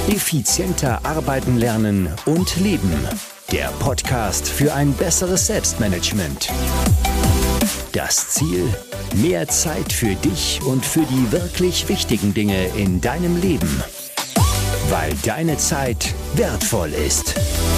Effizienter arbeiten, lernen und leben. Der Podcast für ein besseres Selbstmanagement. Das Ziel? Mehr Zeit für dich und für die wirklich wichtigen Dinge in deinem Leben. Weil deine Zeit wertvoll ist.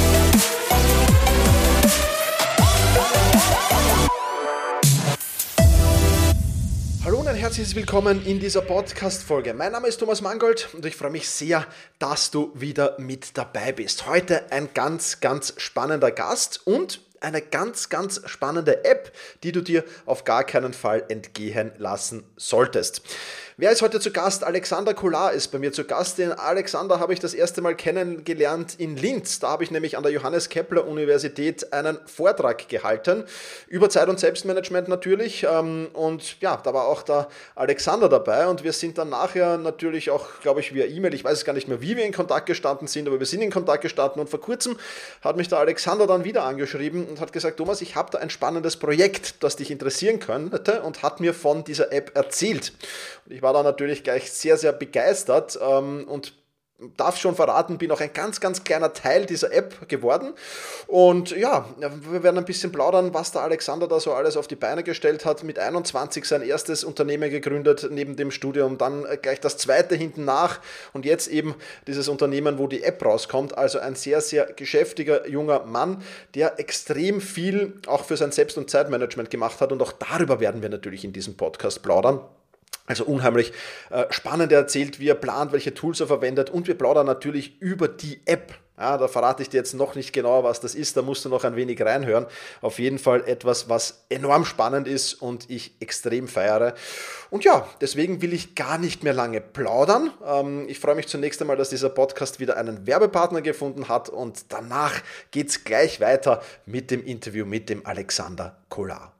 Hallo und ein herzliches Willkommen in dieser Podcast-Folge. Mein Name ist Thomas Mangold und ich freue mich sehr, dass du wieder mit dabei bist. Heute ein ganz spannender Gast und eine ganz spannende App, die du dir auf gar keinen Fall entgehen lassen solltest. Wer ist heute zu Gast? Alexander Kolar ist bei mir zu Gast. Den Alexander habe ich das erste Mal kennengelernt in Linz. Da habe ich nämlich an der Johannes Kepler Universität einen Vortrag gehalten über Zeit- und Selbstmanagement natürlich. Und ja, da war auch der Alexander dabei und wir sind dann nachher natürlich auch, glaube ich, via E-Mail, ich weiß es gar nicht mehr, wie wir in Kontakt gestanden sind, aber wir sind in Kontakt gestanden und vor kurzem hat mich der Alexander dann wieder angeschrieben und hat gesagt, Thomas, ich habe da ein spannendes Projekt, das dich interessieren könnte, und hat mir von dieser App erzählt. Und ich war da natürlich gleich sehr begeistert und darf schon verraten, bin auch ein ganz kleiner Teil dieser App geworden. Und ja, wir werden ein bisschen plaudern, was der Alexander da so alles auf die Beine gestellt hat. Mit 21 sein erstes Unternehmen gegründet neben dem Studium, dann gleich das zweite hinten nach und jetzt eben dieses Unternehmen, wo die App rauskommt. Also ein sehr geschäftiger junger Mann, der extrem viel auch für sein Selbst- und Zeitmanagement gemacht hat. Und auch darüber werden wir natürlich in diesem Podcast plaudern. Also unheimlich spannend erzählt, wie er plant, welche Tools er verwendet, und wir plaudern natürlich über die App. Ja, da verrate ich dir jetzt noch nicht genauer, was das ist, da musst du noch ein wenig reinhören. Auf jeden Fall etwas, was enorm spannend ist und ich extrem feiere. Und ja, deswegen will ich gar nicht mehr lange plaudern. Ich freue mich zunächst einmal, dass dieser Podcast wieder einen Werbepartner gefunden hat, und danach geht es gleich weiter mit dem Interview mit dem Alexander Kolar.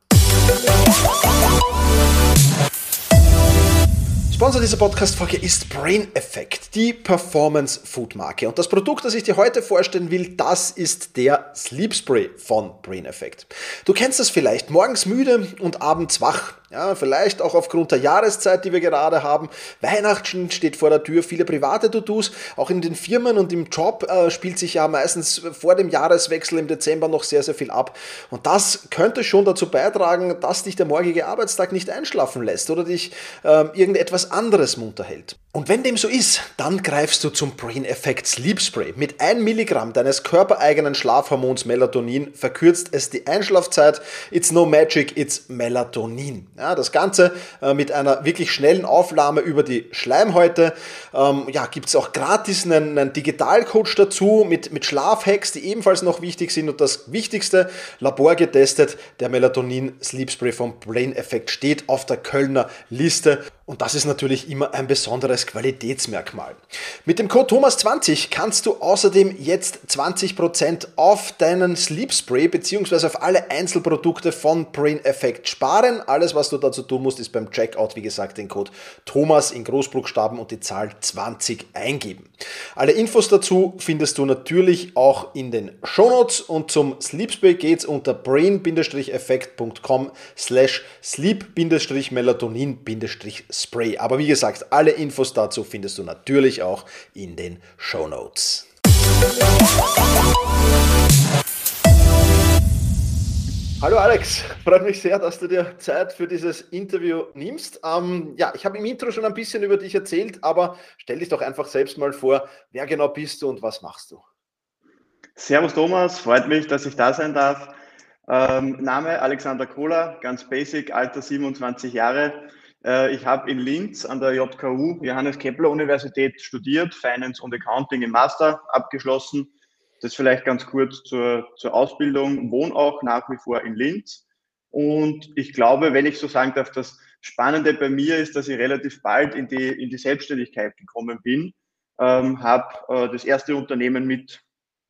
Sponsor dieser Podcast-Folge ist Brain Effect, die Performance-Food-Marke. Und das Produkt, das ich dir heute vorstellen will, das ist der Sleep Spray von Brain Effect. Du kennst das vielleicht, morgens müde und abends wach. Ja, vielleicht auch aufgrund der Jahreszeit, die wir gerade haben. Weihnachten steht vor der Tür, viele private To-Dos. Auch in den Firmen und im Job spielt sich ja meistens vor dem Jahreswechsel im Dezember noch sehr viel ab. Und das könnte schon dazu beitragen, dass dich der morgige Arbeitstag nicht einschlafen lässt oder dich irgendetwas anderes munter hält. Und wenn dem so ist, dann greifst du zum Brain Effect Sleep Spray. Mit 1 Milligramm deines körpereigenen Schlafhormons Melatonin verkürzt es die Einschlafzeit. It's no magic, it's Melatonin. Ja, das Ganze mit einer wirklich schnellen Aufnahme über die Schleimhäute. Gibt es auch gratis einen Digitalcoach dazu mit Schlafhacks, die ebenfalls noch wichtig sind. Und das Wichtigste, laborgetestet, der Melatonin Sleep Spray vom Brain Effect steht auf der Kölner Liste. Und das ist natürlich immer ein besonderes Qualitätsmerkmal. Mit dem Code Thomas20 kannst du außerdem jetzt 20% auf deinen Sleep Spray bzw. auf alle Einzelprodukte von Brain Effect sparen. Alles, was du dazu tun musst, ist beim Checkout, wie gesagt, den Code Thomas in Großbuchstaben und die Zahl 20 eingeben. Alle Infos dazu findest du natürlich auch in den Shownotes, und zum Sleep Spray geht's unter brain-effect.com/sleep-melatonin-spray. Aber wie gesagt, alle Infos dazu findest du natürlich auch in den Shownotes. Hallo Alex, freut mich sehr, dass du dir Zeit für dieses Interview nimmst. Ich habe im Intro schon ein bisschen über dich erzählt, aber stell dich doch einfach selbst mal vor, wer genau bist du und was machst du? Servus Thomas, freut mich, dass ich da sein darf. Name Alexander Kolar, ganz basic, Alter 27 Jahre. Ich habe in Linz an der JKU, Johannes Kepler Universität, studiert, Finance und Accounting im Master abgeschlossen. Das vielleicht ganz kurz zur Ausbildung. Wohne auch nach wie vor in Linz. Und ich glaube, wenn ich so sagen darf, das Spannende bei mir ist, dass ich relativ bald in die Selbstständigkeit gekommen bin. Habe das erste Unternehmen mit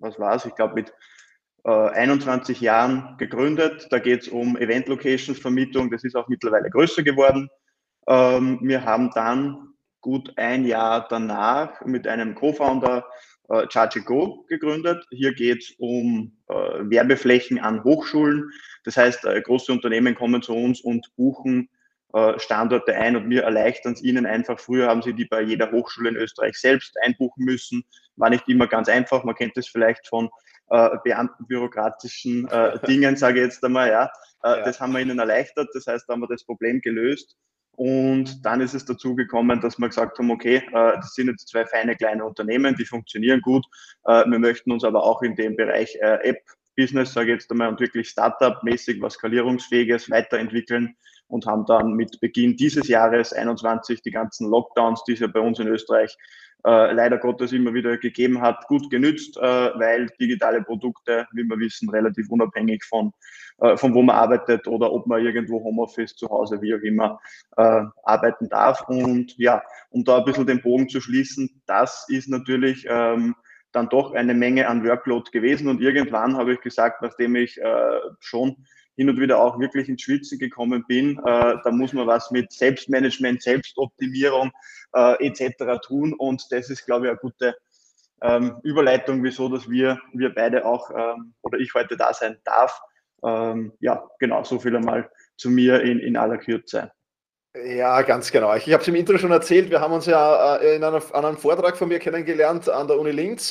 21 Jahren gegründet. Da geht es um Event-Locations-Vermietung. Das ist auch mittlerweile größer geworden. Wir haben dann gut ein Jahr danach mit einem Co-Founder Charge&Go gegründet. Hier geht es um Werbeflächen an Hochschulen. Das heißt, große Unternehmen kommen zu uns und buchen Standorte ein und wir erleichtern es ihnen einfach. Früher haben sie die bei jeder Hochschule in Österreich selbst einbuchen müssen. War nicht immer ganz einfach. Man kennt das vielleicht von beamtenbürokratischen Dingen, sage ich jetzt einmal. Ja. Das haben wir ihnen erleichtert. Das heißt, da haben wir das Problem gelöst. Und dann ist es dazu gekommen, dass wir gesagt haben, okay, das sind jetzt 2 feine kleine Unternehmen, die funktionieren gut. Wir möchten uns aber auch in dem Bereich App-Business, sage ich jetzt einmal, und wirklich Startup-mäßig was Skalierungsfähiges weiterentwickeln und haben dann mit Beginn dieses Jahres 21 die ganzen Lockdowns, die es ja bei uns in Österreich leider Gottes immer wieder gegeben hat, gut genützt, weil digitale Produkte, wie wir wissen, relativ unabhängig von wo man arbeitet oder ob man irgendwo Homeoffice zu Hause, wie auch immer, arbeiten darf. Und ja, um da ein bisschen den Bogen zu schließen, das ist natürlich dann doch eine Menge an Workload gewesen. Und irgendwann habe ich gesagt, nachdem ich schon hin und wieder auch wirklich ins Schwitzen gekommen bin, da muss man was mit Selbstmanagement, Selbstoptimierung etc. tun. Und das ist, glaube ich, eine gute Überleitung, wieso, dass wir beide auch oder ich heute da sein darf. Ja, genau, so viel einmal zu mir in aller Kürze. Ja, ganz genau. Ich habe es im Intro schon erzählt, wir haben uns ja an einem Vortrag von mir kennengelernt an der Uni Linz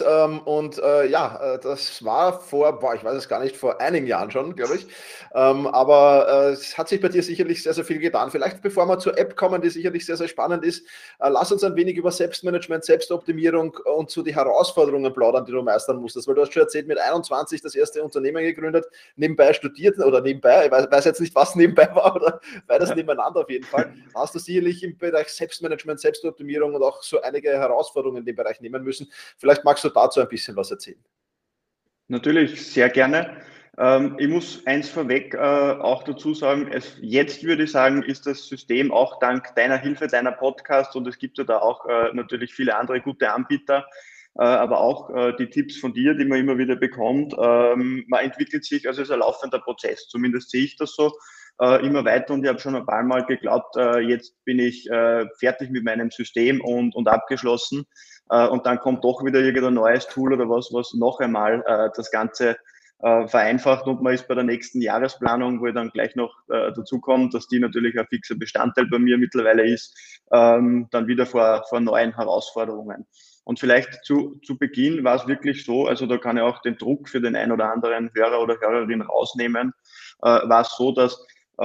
das war ich weiß es gar nicht, vor einigen Jahren schon, glaube ich. Aber es hat sich bei dir sicherlich sehr, sehr viel getan. Vielleicht bevor wir zur App kommen, die sicherlich sehr, sehr spannend ist, lass uns ein wenig über Selbstmanagement, Selbstoptimierung und so die Herausforderungen plaudern, die du meistern musstest. Weil du hast schon erzählt, mit 21 das erste Unternehmen gegründet, nebenbei studiert oder nebenbei, ich weiß jetzt nicht, was nebenbei war oder beides nebeneinander auf jeden Fall. Hast du sicherlich im Bereich Selbstmanagement, Selbstoptimierung und auch so einige Herausforderungen in dem Bereich nehmen müssen. Vielleicht magst du dazu ein bisschen was erzählen. Natürlich, sehr gerne. Ich muss eins vorweg auch dazu sagen, jetzt würde ich sagen, ist das System auch dank deiner Hilfe, deiner Podcast, und es gibt ja da auch natürlich viele andere gute Anbieter, aber auch die Tipps von dir, die man immer wieder bekommt. Man entwickelt sich, also es ist ein laufender Prozess, zumindest sehe ich das so, immer weiter, und ich habe schon ein paar Mal geglaubt, jetzt bin ich fertig mit meinem System und abgeschlossen, und dann kommt doch wieder irgendein neues Tool oder was noch einmal das Ganze vereinfacht, und man ist bei der nächsten Jahresplanung, wo ich dann gleich noch dazu kommt, dass die natürlich ein fixer Bestandteil bei mir mittlerweile ist, dann wieder vor neuen Herausforderungen. Und vielleicht zu Beginn war es wirklich so, also da kann ich auch den Druck für den ein oder anderen Hörer oder Hörerin rausnehmen, war es so, dass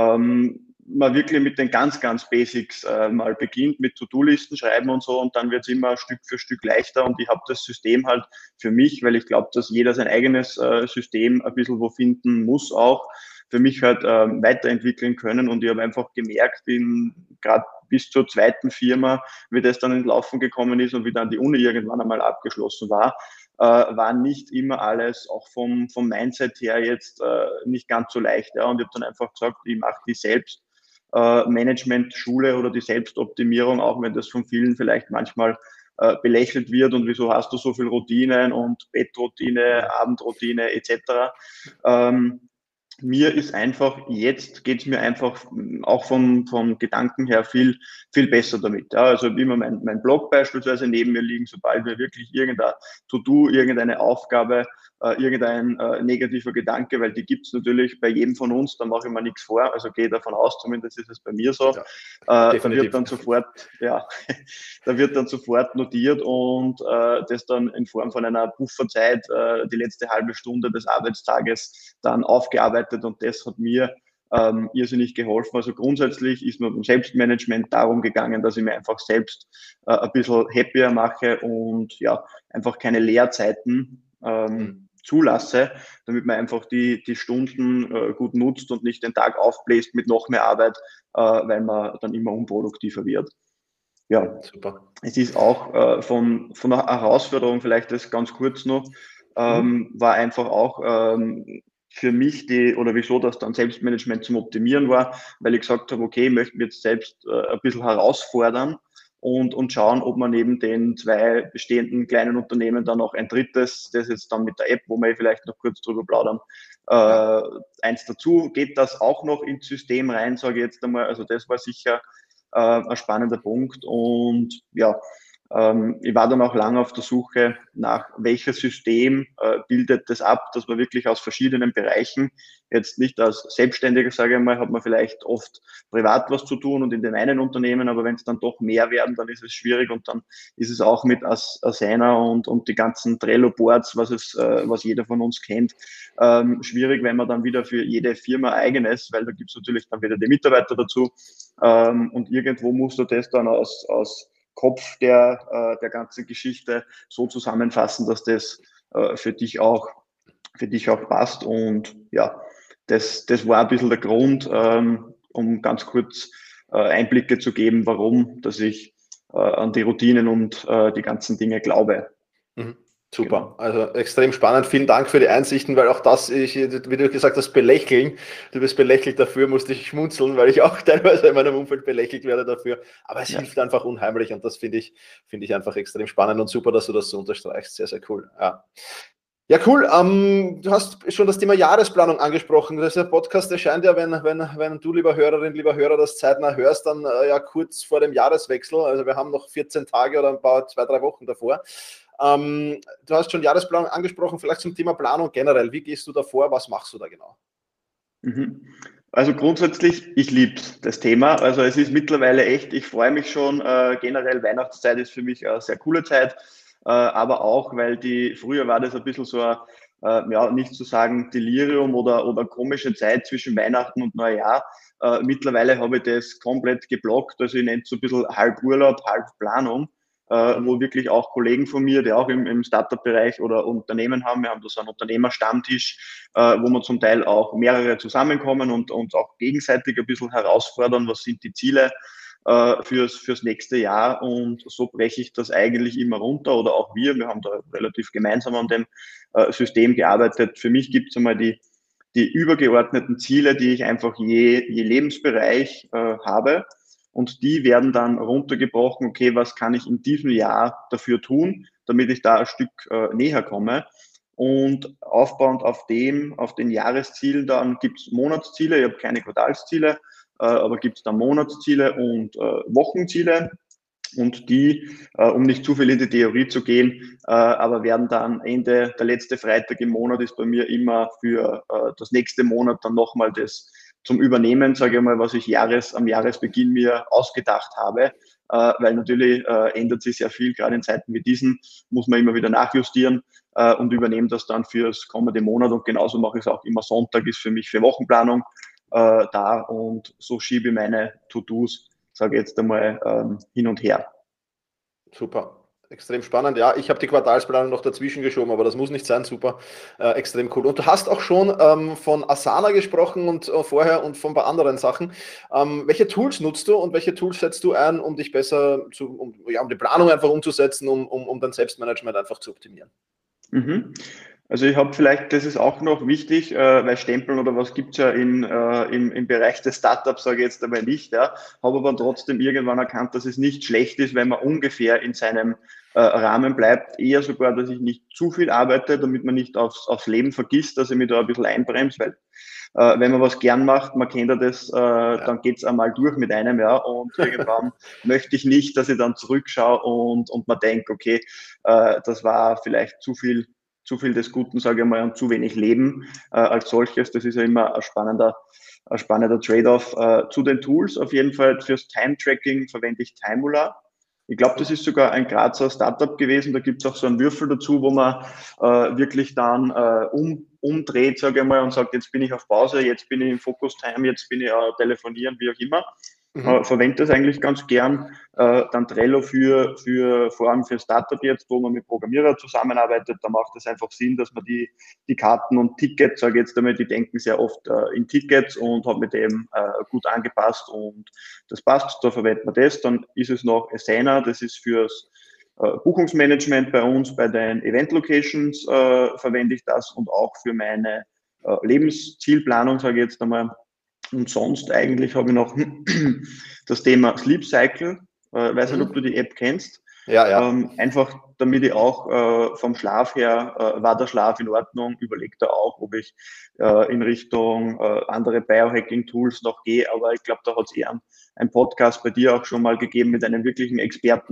man wirklich mit den ganz, ganz Basics mal beginnt, mit To-Do-Listen schreiben und so, und dann wird es immer Stück für Stück leichter, und ich habe das System halt für mich, weil ich glaube, dass jeder sein eigenes System ein bisschen wo finden muss, auch für mich halt weiterentwickeln können, und ich habe einfach gemerkt, gerade bis zur zweiten Firma, wie das dann ins Laufen gekommen ist und wie dann die Uni irgendwann einmal abgeschlossen war nicht immer alles, auch vom Mindset her jetzt nicht ganz so leicht. Ja. Und ich habe dann einfach gesagt, ich mache die Selbstmanagement-Schule oder die Selbstoptimierung, auch wenn das von vielen vielleicht manchmal belächelt wird, und wieso hast du so viel Routinen und Bettroutine, Abendroutine etc. Mir ist einfach, jetzt geht es mir einfach auch vom Gedanken her viel, viel besser damit. Ja, also immer mein Blog beispielsweise neben mir liegen, sobald mir wirklich irgendein To-Do, irgendeine Aufgabe, irgendein negativer Gedanke, weil die gibt es natürlich bei jedem von uns, da mache ich mir nichts vor, also gehe davon aus, zumindest ist es bei mir so. Da wird dann sofort notiert, und das dann in Form von einer Pufferzeit die letzte halbe Stunde des Arbeitstages dann aufgearbeitet, und das hat mir irrsinnig geholfen. Also grundsätzlich ist mir beim Selbstmanagement darum gegangen, dass ich mir einfach selbst ein bisschen happier mache und ja, einfach keine Leerzeiten zulasse, damit man einfach die Stunden gut nutzt und nicht den Tag aufbläst mit noch mehr Arbeit, weil man dann immer unproduktiver wird. Ja, super. Es ist auch von der Herausforderung, vielleicht das ganz kurz noch, war einfach auch für mich wieso das dann Selbstmanagement zum Optimieren war, weil ich gesagt habe, okay, ich möchte mich jetzt selbst ein bisschen herausfordern und schauen, ob man neben den 2 bestehenden kleinen Unternehmen dann noch ein drittes, das jetzt dann mit der App, wo wir vielleicht noch kurz drüber plaudern, eins dazu, geht das auch noch ins System rein, sage ich jetzt einmal. Also das war sicher ein spannender Punkt, und ja, Ich war dann auch lange auf der Suche nach welches System bildet das ab, dass man wirklich aus verschiedenen Bereichen, jetzt nicht als Selbstständiger, sage ich mal, hat man vielleicht oft privat was zu tun und in den einen Unternehmen, aber wenn es dann doch mehr werden, dann ist es schwierig und dann ist es auch mit Asana und die ganzen Trello-Boards, was jeder von uns kennt, schwierig, wenn man dann wieder für jede Firma eigenes, weil da gibt es natürlich dann wieder die Mitarbeiter dazu und irgendwo musst du das dann aus Kopf der ganzen Geschichte so zusammenfassen, dass das für dich auch passt. Und ja, das war ein bisschen der Grund, um ganz kurz Einblicke zu geben, warum, dass ich an die Routinen und die ganzen Dinge glaube. Mhm. Super, also extrem spannend. Vielen Dank für die Einsichten, weil auch das, wie du gesagt hast, belächeln. Du wirst belächelt dafür, musste ich schmunzeln, weil ich auch teilweise in meinem Umfeld belächelt werde dafür. Aber es hilft einfach unheimlich und das finde ich einfach extrem spannend und super, dass du das so unterstreichst. Sehr, sehr cool. Ja, cool. Du hast schon das Thema Jahresplanung angesprochen. Der Podcast erscheint ja, wenn du, lieber Hörerin, lieber Hörer, das zeitnah hörst, dann ja kurz vor dem Jahreswechsel. Also wir haben noch 14 Tage oder 2-3 Wochen davor. Du hast schon Jahresplanung angesprochen, vielleicht zum Thema Planung generell. Wie gehst du da vor? Was machst du da genau? Also grundsätzlich, ich liebe das Thema. Also es ist mittlerweile echt, ich freue mich schon. Generell Weihnachtszeit ist für mich eine sehr coole Zeit. Aber auch, weil früher war das ein bisschen so ein, nicht zu sagen Delirium oder komische Zeit zwischen Weihnachten und Neujahr. Mittlerweile habe ich das komplett geblockt. Also ich nenne es so ein bisschen halb Urlaub, halb Planung. Wo wirklich auch Kollegen von mir, die auch im Startup-Bereich oder Unternehmen haben, wir haben da so einen Unternehmerstammtisch, wo wir zum Teil auch mehrere zusammenkommen und uns auch gegenseitig ein bisschen herausfordern, was sind die Ziele fürs nächste Jahr, und so breche ich das eigentlich immer runter, oder auch wir haben da relativ gemeinsam an dem System gearbeitet. Für mich gibt es einmal die übergeordneten Ziele, die ich einfach je Lebensbereich habe. Und die werden dann runtergebrochen, okay, was kann ich in diesem Jahr dafür tun, damit ich da ein Stück näher komme. Und aufbauend auf den Jahreszielen, dann gibt es Monatsziele, ich habe keine Quartalsziele, aber gibt es dann Monatsziele und Wochenziele. Und die, um nicht zu viel in die Theorie zu gehen, aber werden dann der letzte Freitag im Monat ist bei mir immer für das nächste Monat dann nochmal das zum Übernehmen, sage ich mal, was ich am Jahresbeginn mir ausgedacht habe, weil natürlich ändert sich sehr viel, gerade in Zeiten wie diesen muss man immer wieder nachjustieren und übernehme das dann fürs kommende Monat, und genauso mache ich es auch immer. Sonntag ist für mich für Wochenplanung da, und so schiebe ich meine To-Dos, sage ich jetzt einmal, hin und her. Super. Extrem spannend. Ja, ich habe die Quartalsplanung noch dazwischen geschoben, aber das muss nicht sein. Super, extrem cool. Und du hast auch schon von Asana gesprochen und vorher und von ein paar anderen Sachen. Welche Tools nutzt du und welche Tools setzt du ein, um dich besser um die Planung einfach umzusetzen, um dein Selbstmanagement einfach zu optimieren? Also ich habe vielleicht, das ist auch noch wichtig, weil Stempeln oder was gibt es ja im Bereich des Startups, sage ich jetzt einmal nicht, ja, habe aber trotzdem irgendwann erkannt, dass es nicht schlecht ist, wenn man ungefähr in seinem Rahmen bleibt, eher sogar, dass ich nicht zu viel arbeite, damit man nicht aufs Leben vergisst, dass ich mich da ein bisschen einbremse, weil wenn man was gern macht, man kennt ja das, dann geht es einmal durch mit einem, ja, und irgendwann möchte ich nicht, dass ich dann zurückschaue und man denkt, okay, das war vielleicht zu viel des Guten, sage ich mal, und zu wenig Leben als solches. Das ist ja immer ein spannender Trade-off. Zu den Tools auf jeden Fall fürs Time-Tracking verwende ich Timula. Ich glaube, das ist sogar ein Grazer Startup gewesen. Da gibt es auch so einen Würfel dazu, wo man wirklich dann umdreht, sage ich mal, und sagt, jetzt bin ich auf Pause, jetzt bin ich im Focus-Time, jetzt bin ich telefonieren, wie auch immer. Verwende das eigentlich ganz gern. Dann Trello vor allem für Startup jetzt, wo man mit Programmierer zusammenarbeitet, da macht es einfach Sinn, dass man die Karten und Tickets, sage ich jetzt einmal, die denken sehr oft in Tickets, und habe mit dem gut angepasst, und das passt, da verwendet man das. Dann ist es noch Asana, das ist fürs Buchungsmanagement bei uns, bei den Event-Locations verwende ich das, und auch für meine Lebenszielplanung, sage ich jetzt einmal. Und sonst eigentlich habe ich noch das Thema Sleep Cycle. Weiß nicht, ob du die App kennst. Ja. Einfach damit ich auch vom Schlaf her, war der Schlaf in Ordnung, überlege da auch, ob ich in Richtung andere Biohacking-Tools noch gehe. Aber ich glaube, da hat es eher ein Podcast bei dir auch schon mal gegeben mit einem wirklichen Experten,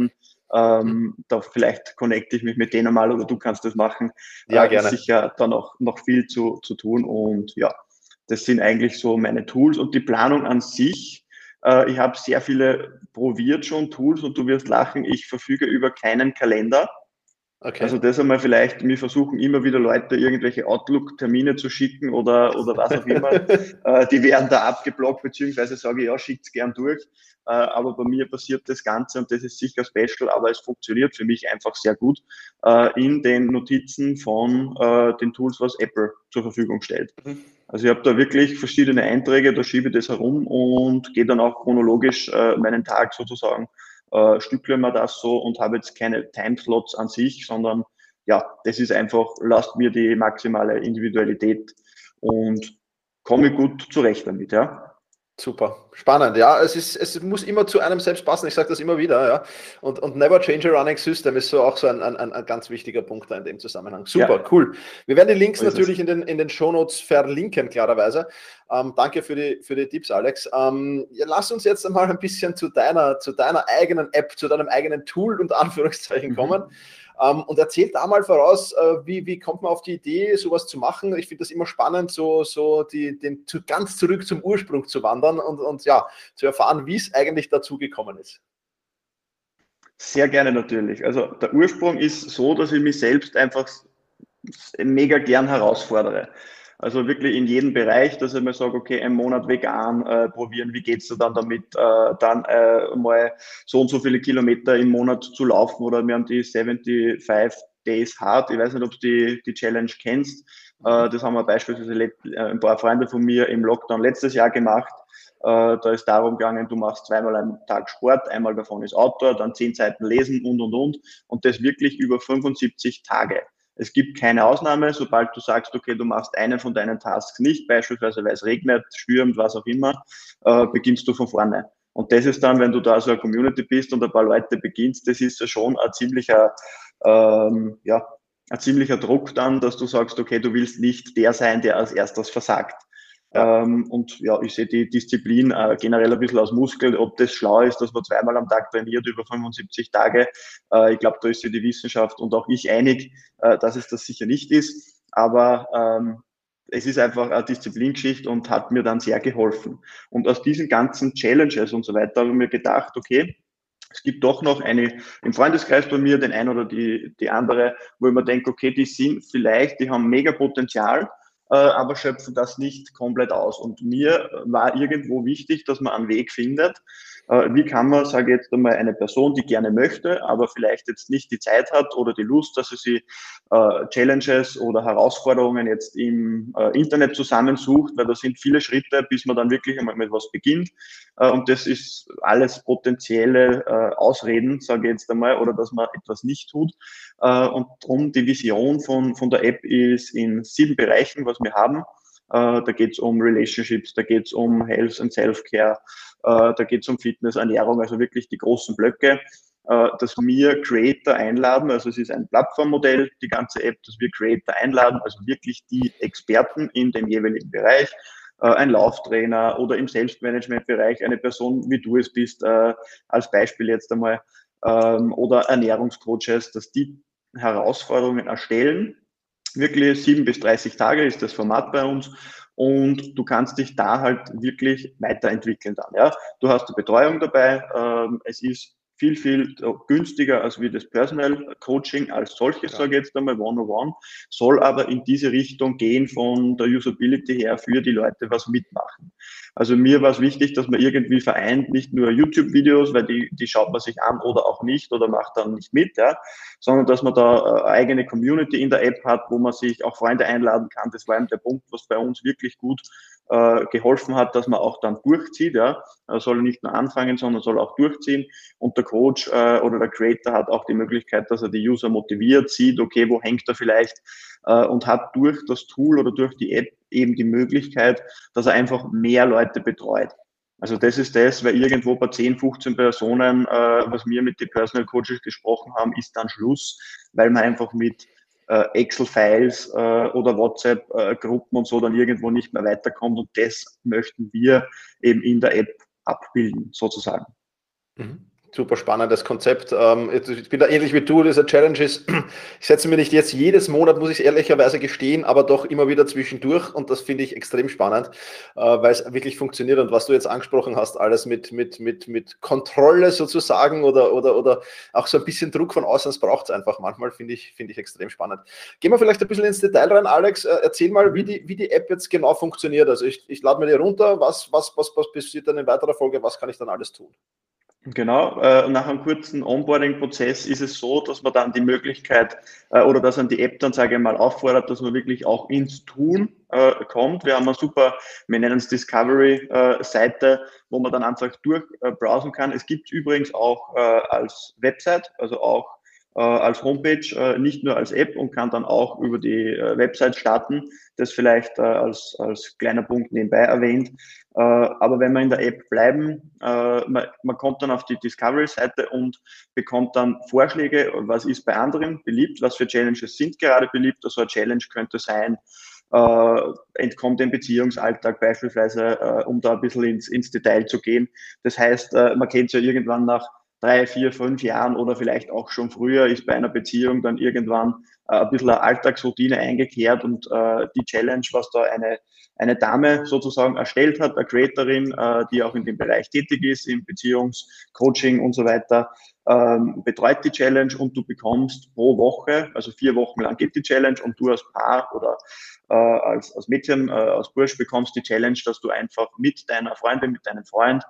Da vielleicht connecte ich mich mit denen mal oder du kannst das machen. Ja, Ist gerne. sicher da noch viel zu tun und ja, das sind eigentlich so meine Tools und die Planung an sich. Ich habe sehr viele probiert schon, Tools, und du wirst lachen, ich verfüge über keinen Kalender. Okay. Also das einmal vielleicht, wir versuchen immer wieder Leute irgendwelche Outlook-Termine zu schicken oder was auch immer. Die werden da abgeblockt, beziehungsweise sage ich, ja, schickt's gern durch. Aber bei mir passiert das Ganze, und das ist sicher special, aber es funktioniert für mich einfach sehr gut, in den Notizen von den Tools, was Apple zur Verfügung stellt. Mhm. Also ich habe da wirklich verschiedene Einträge, da schiebe ich das herum und gehe dann auch chronologisch meinen Tag sozusagen, stückle mir das so und habe jetzt keine Timeslots an sich, sondern ja, das ist einfach, lasst mir die maximale Individualität und komme gut zurecht damit, ja. Super, spannend, ja. Es muss immer zu einem selbst passen, ich sage das immer wieder, ja. Und never change a running system ist so auch so ein ganz wichtiger Punkt da in dem Zusammenhang. Super, Ja, cool. Wir werden die Links so ist es. natürlich in den Shownotes verlinken, klarerweise. Danke für die Tipps, Alex. Ja, lass uns jetzt einmal ein bisschen zu deiner eigenen App, zu deinem eigenen Tool unter Anführungszeichen kommen. Mhm. Und erzählt da mal voraus, wie kommt man auf die Idee, sowas zu machen? Ich finde das immer spannend, ganz zurück zum Ursprung zu wandern und ja, zu erfahren, wie es eigentlich dazu gekommen ist. Sehr gerne natürlich. Also der Ursprung ist so, dass ich mich selbst einfach mega gern herausfordere. Also wirklich in jedem Bereich, dass ich mir sage, okay, einen Monat vegan probieren, wie geht's dir dann damit, dann mal so und so viele Kilometer im Monat zu laufen, oder wir haben die 75 Days Hard, ich weiß nicht, ob du die Challenge kennst, das haben wir beispielsweise ein paar Freunde von mir im Lockdown letztes Jahr gemacht. Da ist darum gegangen, du machst zweimal am Tag Sport, einmal davon ist Outdoor, dann 10 Seiten lesen und das wirklich über 75 Tage. Es gibt keine Ausnahme, sobald du sagst, okay, du machst einen von deinen Tasks nicht, beispielsweise weil es regnet, stürmt, was auch immer, beginnst du von vorne. Und das ist dann, wenn du da so eine Community bist und ein paar Leute beginnst, das ist ja schon ja, ein ziemlicher Druck dann, dass du sagst, okay, du willst nicht der sein, der als erstes versagt. Ja. Und ja, ich sehe die Disziplin generell ein bisschen aus Muskel, ob das schlau ist, dass man zweimal am Tag trainiert über 75 Tage. Ich glaube, da ist sich die Wissenschaft und auch ich einig, dass es das sicher nicht ist. Aber es ist einfach eine Disziplingeschichte und hat mir dann sehr geholfen. Und aus diesen ganzen Challenges und so weiter habe ich mir gedacht, okay, es gibt doch noch eine im Freundeskreis bei mir, den einen oder die andere, wo ich mir denke, okay, die haben mega Potenzial, aber schöpfen das nicht komplett aus. Und mir war irgendwo wichtig, dass man einen Weg findet. Wie kann man, sage ich jetzt einmal, eine Person, die gerne möchte, aber vielleicht jetzt nicht die Zeit hat oder die Lust, dass sie sich Challenges oder Herausforderungen jetzt im Internet zusammensucht, weil da sind viele Schritte, bis man dann wirklich einmal mit was beginnt. Und das ist alles potenzielle Ausreden, sage ich jetzt einmal, oder dass man etwas nicht tut. Und darum die Vision von der App ist in 7 Bereichen, was wir haben. Da geht es um Relationships, da geht es um Health and Self-Care, da geht es um Fitness, Ernährung, also wirklich die großen Blöcke, dass wir Creator einladen, also es ist ein Plattformmodell, die ganze App, dass wir Creator einladen, also wirklich die Experten in dem jeweiligen Bereich, ein Lauftrainer oder im Selbstmanagement-Bereich eine Person, wie du es bist, als Beispiel jetzt einmal, oder Ernährungscoaches, dass die Herausforderungen erstellen. Wirklich 7 bis 30 Tage ist das Format bei uns und du kannst dich da halt wirklich weiterentwickeln dann. Ja? Du hast die Betreuung dabei, es ist viel günstiger als wie das Personal Coaching als solches, sage ich jetzt einmal, One-on-One, soll aber in diese Richtung gehen von der Usability her für die Leute, was mitmachen. Also mir war es wichtig, dass man irgendwie vereint, nicht nur YouTube-Videos, weil die schaut man sich an oder auch nicht oder macht dann nicht mit, ja, sondern dass man da eine eigene Community in der App hat, wo man sich auch Freunde einladen kann. Das war eben der Punkt, was bei uns wirklich gut geholfen hat, dass man auch dann durchzieht. Ja. Er soll nicht nur anfangen, sondern soll auch durchziehen. Und der Coach oder der Creator hat auch die Möglichkeit, dass er die User motiviert, sieht, okay, wo hängt er vielleicht, und hat durch das Tool oder durch die App eben die Möglichkeit, dass er einfach mehr Leute betreut. Also das ist das, weil irgendwo bei 10, 15 Personen, was wir mit den Personal Coaches gesprochen haben, ist dann Schluss, weil man einfach mit Excel-Files oder WhatsApp-Gruppen und so dann irgendwo nicht mehr weiterkommt. Und das möchten wir eben in der App abbilden, sozusagen. Mhm. Super spannendes Konzept. Ich bin da ähnlich wie du, diese Challenges. Ich setze mir nicht jetzt jedes Monat, muss ich ehrlicherweise gestehen, aber doch immer wieder zwischendurch und das finde ich extrem spannend, weil es wirklich funktioniert und was du jetzt angesprochen hast, alles mit Kontrolle sozusagen oder auch so ein bisschen Druck von außen, das braucht es einfach manchmal, finde ich extrem spannend. Gehen wir vielleicht ein bisschen ins Detail rein, Alex. Erzähl mal, wie die App jetzt genau funktioniert. Also ich lade mir die runter, was passiert dann in weiterer Folge, was kann ich dann alles tun? Genau, nach einem kurzen Onboarding-Prozess ist es so, dass man dann die Möglichkeit oder dass an die App dann, sage ich mal, auffordert, dass man wirklich auch ins Tun kommt. Wir haben eine super, wir nennen es Discovery-Seite, wo man dann einfach durchbrowsen kann. Es gibt übrigens auch als Website, also auch als Homepage, nicht nur als App und kann dann auch über die Website starten. Das vielleicht als kleiner Punkt nebenbei erwähnt. Aber wenn wir in der App bleiben, man kommt dann auf die Discovery-Seite und bekommt dann Vorschläge, was ist bei anderen beliebt, was für Challenges sind gerade beliebt. Also eine Challenge könnte sein, entkommt dem Beziehungsalltag beispielsweise, um da ein bisschen ins Detail zu gehen. Das heißt, man kennt es ja irgendwann nach 3, 4, 5 Jahren oder vielleicht auch schon früher, ist bei einer Beziehung dann irgendwann ein bisschen eine Alltagsroutine eingekehrt und die Challenge, was da eine Dame sozusagen erstellt hat, eine Creatorin, die auch in dem Bereich tätig ist, im Beziehungscoaching und so weiter, betreut die Challenge und du bekommst pro Woche, also 4 Wochen lang geht die Challenge und du als Paar oder als Mädchen, als Bursch bekommst die Challenge, dass du einfach mit deiner Freundin, mit deinem Freund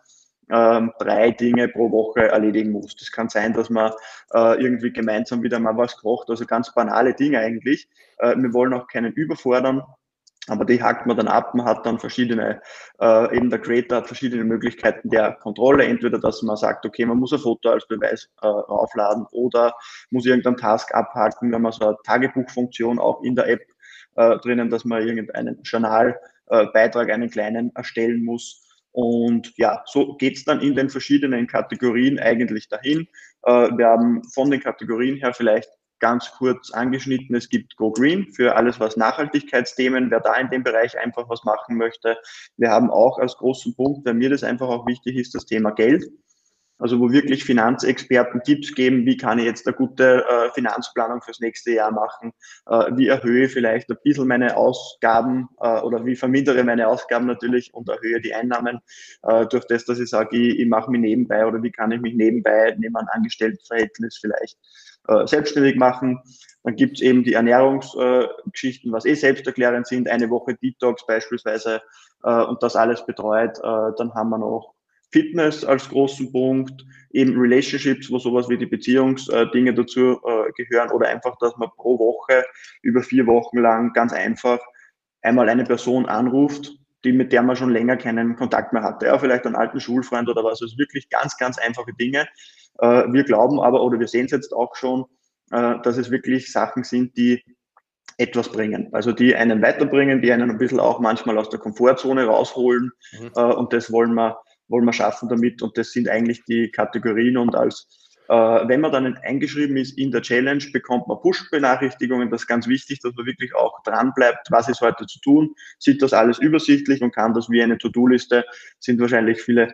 3 Dinge pro Woche erledigen musst. Es kann sein, dass man irgendwie gemeinsam wieder mal was kocht, also ganz banale Dinge eigentlich. Wir wollen auch keinen überfordern, aber die hakt man dann ab. Man hat dann verschiedene, eben der Creator hat verschiedene Möglichkeiten der Kontrolle. Entweder, dass man sagt, okay, man muss ein Foto als Beweis aufladen oder muss irgendeinen Task abhaken, wenn man so eine Tagebuchfunktion auch in der App drinnen, dass man irgendeinen Journalbeitrag, einen kleinen erstellen muss. Und ja, so geht's dann in den verschiedenen Kategorien eigentlich dahin. Wir haben von den Kategorien her vielleicht ganz kurz angeschnitten, es gibt Go Green für alles, was Nachhaltigkeitsthemen, wer da in dem Bereich einfach was machen möchte. Wir haben auch als großen Punkt, weil mir das einfach auch wichtig ist, das Thema Geld. Also wo wirklich Finanzexperten Tipps geben, wie kann ich jetzt eine gute Finanzplanung fürs nächste Jahr machen, wie erhöhe ich vielleicht ein bisschen meine Ausgaben oder wie vermindere meine Ausgaben natürlich und erhöhe die Einnahmen durch das, dass ich sage, ich mache mich nebenbei oder wie kann ich mich nebenbei neben einem Angestelltenverhältnis vielleicht selbstständig machen. Dann gibt es eben die Ernährungsgeschichten, was selbsterklärend sind, eine Woche Detox beispielsweise und das alles betreut. Dann haben wir noch Fitness als großen Punkt, eben Relationships, wo sowas wie die Beziehungsdinge dazu gehören oder einfach, dass man pro Woche über 4 Wochen lang ganz einfach einmal eine Person anruft, mit der man schon länger keinen Kontakt mehr hatte. Ja, vielleicht einen alten Schulfreund oder was. Also wirklich ganz, ganz einfache Dinge. Wir glauben aber, oder wir sehen es jetzt auch schon, dass es wirklich Sachen sind, die etwas bringen. Also die einen weiterbringen, die einen ein bisschen auch manchmal aus der Komfortzone rausholen. Und das wollen wir schaffen damit. Und das sind eigentlich die Kategorien. Und wenn man dann eingeschrieben ist in der Challenge, bekommt man Push-Benachrichtigungen. Das ist ganz wichtig, dass man wirklich auch dran bleibt, was ist heute zu tun, sieht das alles übersichtlich und kann das wie eine To-Do-Liste, sind wahrscheinlich viele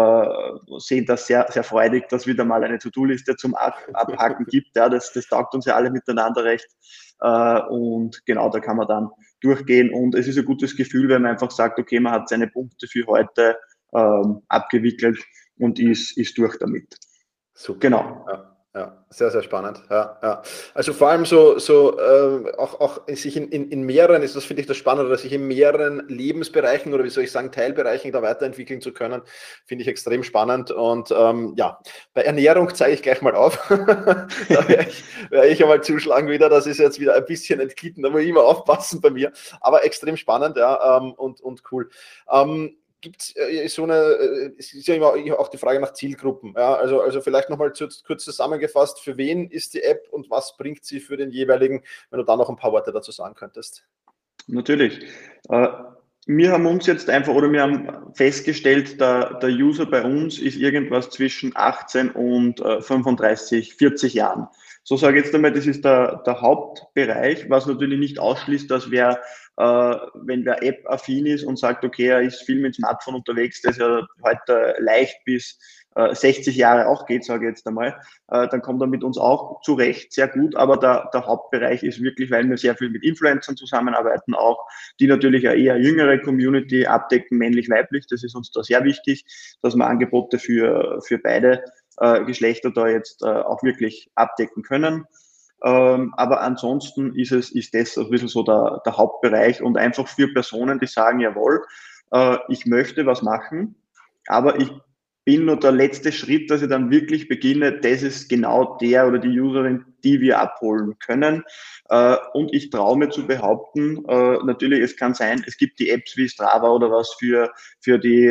sehen das sehr, sehr freudig, dass wieder mal eine To-Do-Liste zum Abhaken gibt. Ja, das taugt uns ja alle miteinander recht. Und genau, da kann man dann durchgehen. Und es ist ein gutes Gefühl, wenn man einfach sagt, okay, man hat seine Punkte für heute abgewickelt und ist durch damit. Super. Genau. Ja, sehr, sehr spannend. Ja. Also vor allem auch sich in mehreren, ist das, finde ich, das Spannende, dass sich in mehreren Lebensbereichen oder wie soll ich sagen, Teilbereichen da weiterentwickeln zu können, finde ich extrem spannend. Und bei Ernährung zeige ich gleich mal auf. Da werde ich einmal zuschlagen wieder. Das ist jetzt wieder ein bisschen entglitten, da muss ich immer aufpassen bei mir. Aber extrem spannend, ja, und cool. Gibt es es ist ja immer auch die Frage nach Zielgruppen. Ja? Also vielleicht nochmal kurz zusammengefasst, für wen ist die App und was bringt sie für den jeweiligen, wenn du da noch ein paar Worte dazu sagen könntest? Natürlich. Wir haben festgestellt, der User bei uns ist irgendwas zwischen 18 und 35, 40 Jahren. So sage ich jetzt einmal, das ist der Hauptbereich, was natürlich nicht ausschließt, dass wenn wer App-affin ist und sagt, okay, er ist viel mit dem Smartphone unterwegs, das ja heute leicht bis 60 Jahre auch geht, sage ich jetzt einmal, dann kommt er mit uns auch zurecht, sehr gut. Aber der Hauptbereich ist wirklich, weil wir sehr viel mit Influencern zusammenarbeiten, auch die natürlich eine eher jüngere Community abdecken, männlich-weiblich. Das ist uns da sehr wichtig, dass wir Angebote für beide Geschlechter da jetzt auch wirklich abdecken können. Aber ansonsten ist das ein bisschen so der Hauptbereich und einfach für Personen, die sagen, jawohl, ich möchte was machen, aber ich bin nur der letzte Schritt, dass ich dann wirklich beginne, das ist genau der oder die Userin, die wir abholen können. Und ich traue mir zu behaupten, natürlich, es kann sein, es gibt die Apps wie Strava oder was für die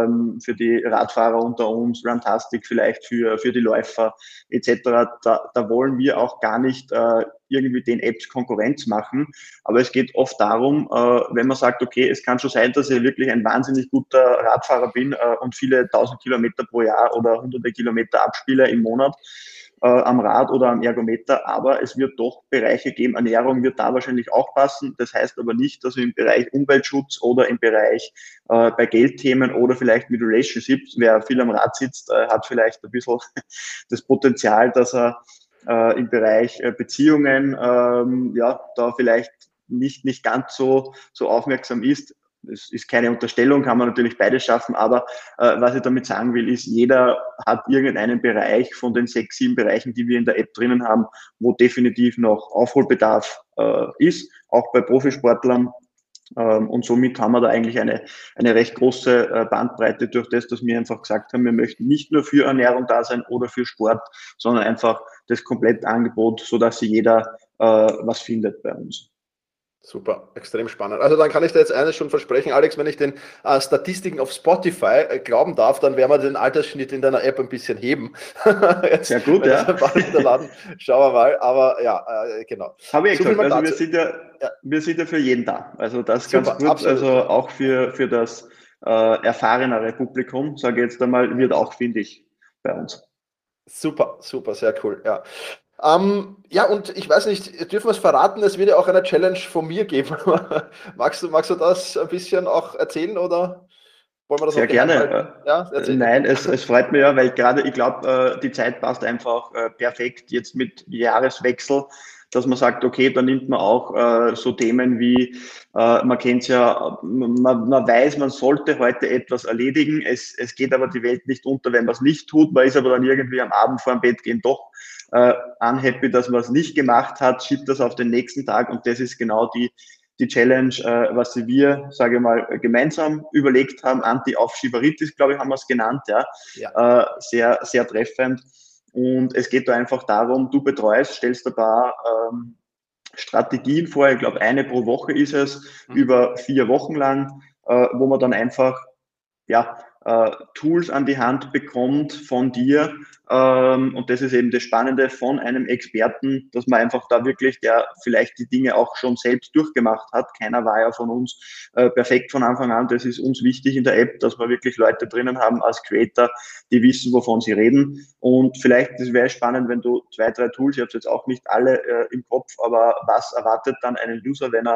Radfahrer unter uns, Runtastic vielleicht für die Läufer etc. Da wollen wir auch gar nicht irgendwie den Apps Konkurrenz machen. Aber es geht oft darum, wenn man sagt, okay, es kann schon sein, dass ich wirklich ein wahnsinnig guter Radfahrer bin und viele 1000 Kilometer pro Jahr oder hunderte Kilometer abspiele im Monat am Rad oder am Ergometer, aber es wird doch Bereiche geben, Ernährung wird da wahrscheinlich auch passen. Das heißt aber nicht, dass wir im Bereich Umweltschutz oder im Bereich bei Geldthemen oder vielleicht mit Relationships, wer viel am Rad sitzt, hat vielleicht ein bisschen das Potenzial, dass er im Bereich Beziehungen da vielleicht nicht ganz so aufmerksam ist. Es ist keine Unterstellung, kann man natürlich beides schaffen, aber was ich damit sagen will, ist, jeder hat irgendeinen Bereich von den 6, 7 Bereichen, die wir in der App drinnen haben, wo definitiv noch Aufholbedarf ist, auch bei Profisportlern. Und somit haben wir da eigentlich eine recht große Bandbreite durch das, dass wir einfach gesagt haben, wir möchten nicht nur für Ernährung da sein oder für Sport, sondern einfach das komplette Angebot, sodass sich jeder was findet bei uns. Super, extrem spannend. Also dann kann ich dir jetzt eines schon versprechen, Alex, wenn ich den Statistiken auf Spotify glauben darf, dann werden wir den Altersschnitt in deiner App ein bisschen heben. Jetzt, sehr gut, ja. Schauen wir mal, aber ja, genau. Habe ich so gesagt, also wir sind ja für jeden da. Also das super, ganz gut, absolut. Also auch für das erfahrenere Publikum, sage ich jetzt einmal, wird auch, finde ich, bei uns. Super, super, sehr cool, ja. Ja, und ich weiß nicht, dürfen wir es verraten, es wird ja auch eine Challenge von mir geben. Magst du das ein bisschen auch erzählen oder wollen wir das sehr gerne. Ja, nein, es freut mich ja, weil gerade, ich glaube, die Zeit passt einfach perfekt jetzt mit Jahreswechsel, dass man sagt, okay, da nimmt man auch so Themen wie, man kennt es ja, man weiß, man sollte heute etwas erledigen, es geht aber die Welt nicht unter, wenn man es nicht tut, man ist aber dann irgendwie am Abend vor dem Bett gehen doch unhappy, dass man es nicht gemacht hat, schiebt das auf den nächsten Tag und das ist genau die Challenge, was wir, sage ich mal, gemeinsam überlegt haben. Anti-Aufschieberitis, glaube ich, haben wir es genannt, ja. Sehr, sehr treffend. Und es geht da einfach darum, du betreust, stellst ein paar Strategien vor, ich glaube, eine pro Woche ist es, über 4 Wochen lang, wo man dann einfach, Tools an die Hand bekommt von dir. Und das ist eben das Spannende von einem Experten, dass man einfach da wirklich, der vielleicht die Dinge auch schon selbst durchgemacht hat. Keiner war ja von uns perfekt von Anfang an. Das ist uns wichtig in der App, dass wir wirklich Leute drinnen haben als Creator, die wissen, wovon sie reden. Und vielleicht, das wäre spannend, wenn du 2, 3 Tools, ich habe jetzt auch nicht alle im Kopf, aber was erwartet dann einen User, wenn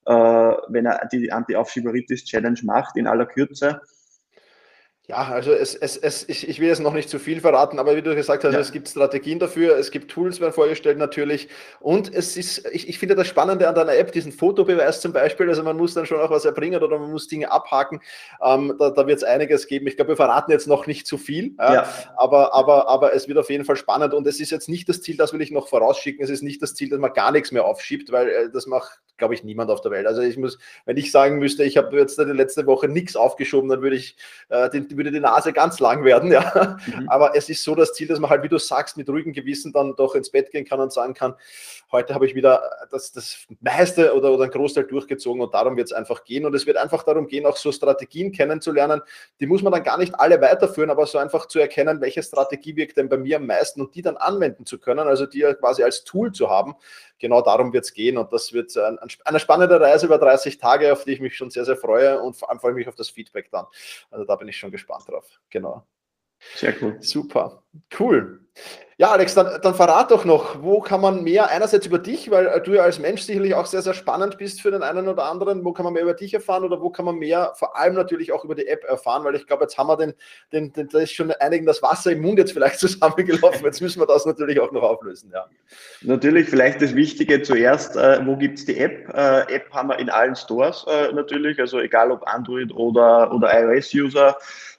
er die Anti-Aufschieberitis-Challenge macht, in aller Kürze? Ja, also ich will jetzt noch nicht zu viel verraten, aber wie du gesagt hast, es gibt Strategien dafür, es gibt Tools, werden vorgestellt natürlich und ich finde das Spannende an deiner App, diesen Fotobeweis zum Beispiel, also man muss dann schon auch was erbringen oder man muss Dinge abhaken, da wird es einiges geben. Ich glaube, wir verraten jetzt noch nicht zu viel, aber es wird auf jeden Fall spannend und es ist jetzt nicht das Ziel, das will ich noch vorausschicken, es ist nicht das Ziel, dass man gar nichts mehr aufschiebt, weil das macht, glaube ich, niemand auf der Welt. Also wenn ich sagen müsste, ich habe jetzt die letzte Woche nichts aufgeschoben, dann würde die Nase ganz lang werden, ja. Aber es ist so das Ziel, dass man halt, wie du sagst, mit ruhigem Gewissen dann doch ins Bett gehen kann und sagen kann, heute habe ich wieder das meiste oder einen Großteil durchgezogen und darum wird es einfach gehen. Und es wird einfach darum gehen, auch so Strategien kennenzulernen. Die muss man dann gar nicht alle weiterführen, aber so einfach zu erkennen, welche Strategie wirkt denn bei mir am meisten und die dann anwenden zu können, also die quasi als Tool zu haben. Genau darum wird es gehen und das wird eine spannende Reise über 30 Tage, auf die ich mich schon sehr, sehr freue und vor allem freue ich mich auf das Feedback dann. Also da bin ich schon gespannt drauf. Genau. Sehr cool. Super, cool. Ja, Alex, dann verrat doch noch, wo kann man mehr, einerseits über dich, weil du ja als Mensch sicherlich auch sehr, sehr spannend bist für den einen oder anderen, wo kann man mehr über dich erfahren oder wo kann man mehr, vor allem natürlich auch über die App erfahren, weil ich glaube, jetzt haben wir da ist schon einigen das Wasser im Mund jetzt vielleicht zusammengelaufen, jetzt müssen wir das natürlich auch noch auflösen, ja. Natürlich vielleicht das Wichtige zuerst, wo gibt es die App? App haben wir in allen Stores natürlich, also egal ob Android oder iOS-User.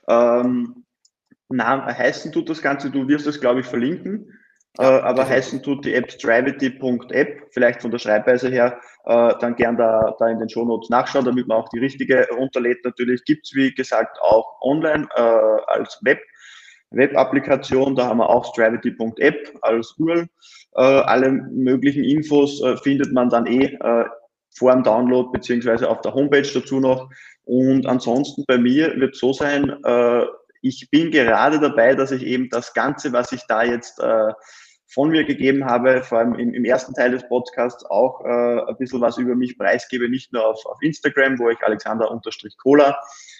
Heißen tut das Ganze, du wirst es, glaube ich, verlinken, aber heißen tut die App Strivity.app, vielleicht von der Schreibweise her, dann gern da in den Shownotes nachschauen, damit man auch die richtige runterlädt. Natürlich gibt es, wie gesagt, auch online als Web-Applikation, da haben wir auch Strivity.app als URL. Alle möglichen Infos findet man dann vor dem Download beziehungsweise auf der Homepage dazu noch. Und ansonsten bei mir wird es so sein, ich bin gerade dabei, dass ich eben das Ganze, was ich da jetzt von mir gegeben habe, vor allem im ersten Teil des Podcasts auch ein bisschen was über mich preisgebe, nicht nur auf Instagram, wo ich Alexander_Cola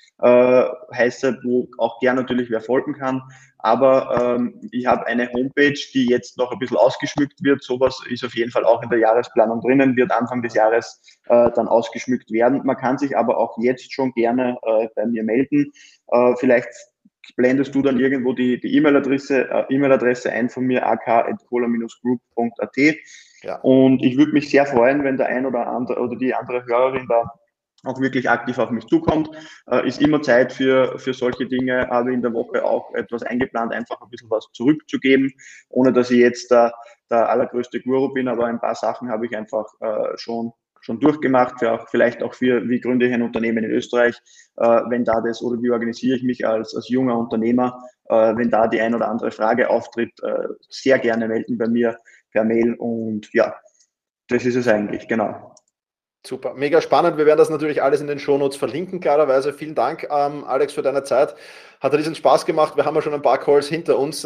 heiße, wo auch gern natürlich wer folgen kann. Aber ich habe eine Homepage, die jetzt noch ein bisschen ausgeschmückt wird. Sowas ist auf jeden Fall auch in der Jahresplanung drinnen, wird Anfang des Jahres dann ausgeschmückt werden. Man kann sich aber auch jetzt schon gerne bei mir melden. Vielleicht blendest du dann irgendwo die E-Mail-Adresse ein von mir, ak@cola-group.at. Ja. Und ich würde mich sehr freuen, wenn der ein oder andere oder die andere Hörerin da auch wirklich aktiv auf mich zukommt. Ist immer Zeit für solche Dinge, habe in der Woche auch etwas eingeplant, einfach ein bisschen was zurückzugeben, ohne dass ich jetzt der allergrößte Guru bin, aber ein paar Sachen habe ich einfach schon durchgemacht, vielleicht auch wie gründe ich ein Unternehmen in Österreich, wenn da das, oder wie organisiere ich mich als junger Unternehmer, wenn da die ein oder andere Frage auftritt, sehr gerne melden bei mir per Mail und ja, das ist es eigentlich, genau. Super, mega spannend. Wir werden das natürlich alles in den Shownotes verlinken, klarerweise. Vielen Dank, Alex, für deine Zeit. Hat riesen Spaß gemacht. Wir haben ja schon ein paar Calls hinter uns.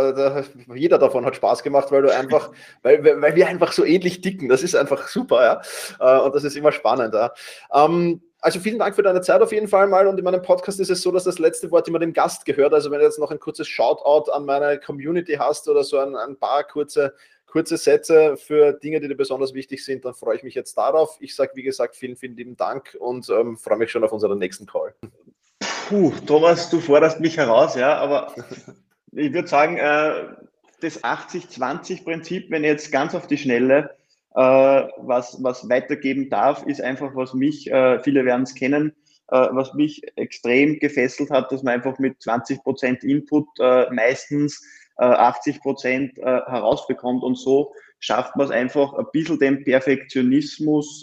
Jeder davon hat Spaß gemacht, weil wir einfach so ähnlich ticken. Das ist einfach super, ja. Und das ist immer spannend, ja. Also vielen Dank für deine Zeit auf jeden Fall mal. Und in meinem Podcast ist es so, dass das letzte Wort immer dem Gast gehört. Also wenn du jetzt noch ein kurzes Shoutout an meine Community hast oder so ein paar kurze Sätze für Dinge, die dir besonders wichtig sind, dann freue ich mich jetzt darauf. Ich sage, wie gesagt, vielen, vielen lieben Dank und freue mich schon auf unseren nächsten Call. Thomas, du forderst mich heraus, ja, aber ich würde sagen, das 80-20-Prinzip, wenn ich jetzt ganz auf die Schnelle was weitergeben darf, ist einfach, was mich, viele werden es kennen, was mich extrem gefesselt hat, dass man einfach mit 20% Input meistens 80% herausbekommt und so schafft man es einfach ein bisschen dem Perfektionismus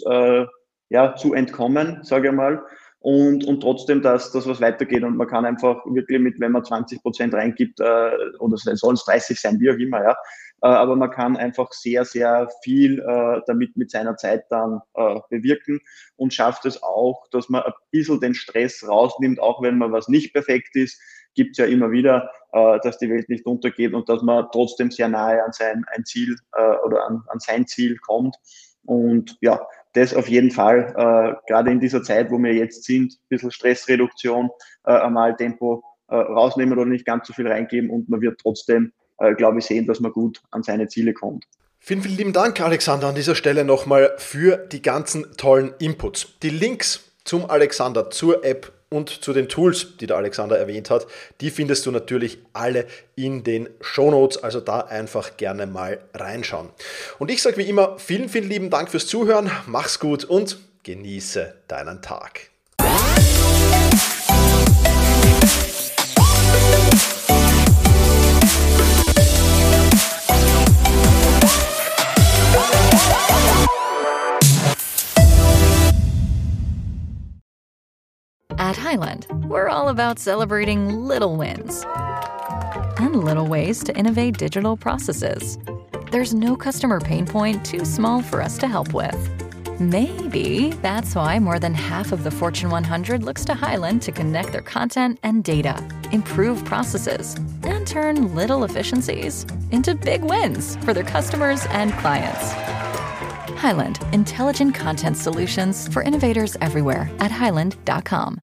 zu entkommen, sage ich mal, und trotzdem, dass was weitergeht und man kann einfach wirklich wenn man 20% reingibt, oder sollen es 30 sein, wie auch immer, ja, aber man kann einfach sehr, sehr viel damit mit seiner Zeit dann bewirken und schafft es auch, dass man ein bisschen den Stress rausnimmt, auch wenn man was nicht perfekt ist, gibt es ja immer wieder, dass die Welt nicht untergeht und dass man trotzdem sehr nahe an sein Ziel oder an sein Ziel kommt. Und ja, das auf jeden Fall, gerade in dieser Zeit, wo wir jetzt sind, ein bisschen Stressreduktion, einmal Tempo rausnehmen oder nicht ganz so viel reingeben und man wird trotzdem, glaube ich, sehen, dass man gut an seine Ziele kommt. Vielen, vielen lieben Dank, Alexander, an dieser Stelle nochmal für die ganzen tollen Inputs. Die Links zum Alexander, zur App und zu den Tools, die der Alexander erwähnt hat, die findest du natürlich alle in den Shownotes, also da einfach gerne mal reinschauen. Und ich sage wie immer, vielen, vielen lieben Dank fürs Zuhören, mach's gut und genieße deinen Tag. At Highland, we're all about celebrating little wins and little ways to innovate digital processes. There's no customer pain point too small for us to help with. Maybe that's why more than half of the Fortune 100 looks to Highland to connect their content and data, improve processes, and turn little efficiencies into big wins for their customers and clients. Highland, intelligent content solutions for innovators everywhere at highland.com.